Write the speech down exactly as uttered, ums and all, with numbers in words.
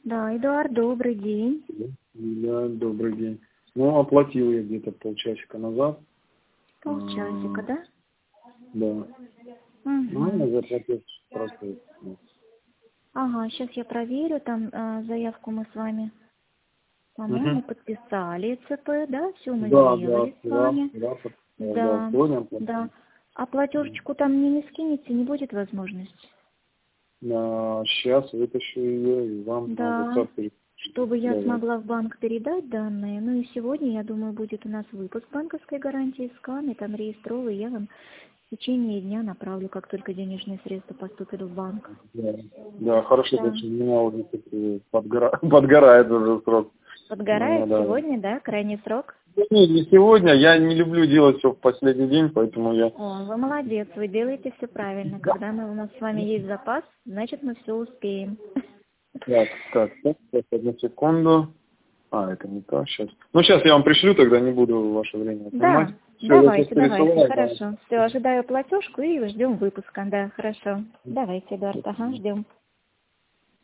Да, Эдуард, добрый день. Да, добрый день. Ну, оплатил я где-то полчасика назад. Полчасика, А, да? Да. Ну, Угу. я заплатил просто. Ну, Ага, сейчас я проверю, там э, заявку мы с вами, Мгм. по-моему, подписали ЦП, да, все мы Да, да, сделали с да, вами. да, подписал, да, Да, сегодня да. оплатил. А платежечку там мне не скинете, не будет возможности? А, сейчас вытащу ее и вам на Да, WhatsApp перешлю. чтобы я Давай. смогла в банк передать данные. Ну и сегодня, я думаю, будет у нас выпуск банковской гарантии, скан, и там реестровый, я вам в течение дня направлю, как только денежные средства поступят в банк. Да, да, хорошо, Да. значит, у меня уже тут, э, подгора... подгорает уже срок. Ну, Подгорает да. сегодня, да, крайний срок? Не, не сегодня, я не люблю делать все в последний день, поэтому я... О, вы молодец, вы делаете все правильно. Когда мы, у нас с вами есть запас, значит мы все успеем. Так, так, так, так, одну секунду. А, это не то, сейчас. Ну, сейчас я вам пришлю, тогда не буду ваше время отнимать. Да, Все, я сейчас давайте, давайте, пересылаю, да. хорошо. Все, ожидаю платежку и ждем выпуска, да, хорошо. Давайте, Эдуард, ага, ждем.